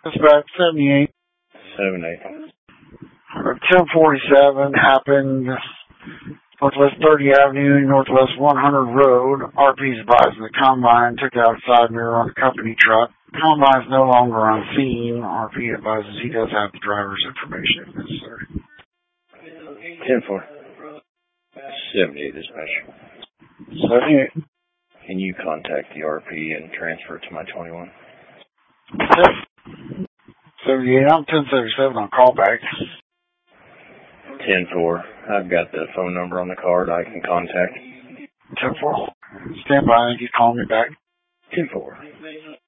Dispatch 78. 78. 1047 happened Northwest 30 Avenue, Northwest 100 Road. RP's advising the Combine took out a side mirror on the company truck. Combine's no longer on scene. RP advises he does have the driver's information if necessary. 10-4. 78 dispatch. 78. Can you contact the RP and transfer it to my 21? 78. I'm 1077 on callback. 10-4. I've got the phone number on the card I can contact. 10-4. Stand by. You call me back. 10-4.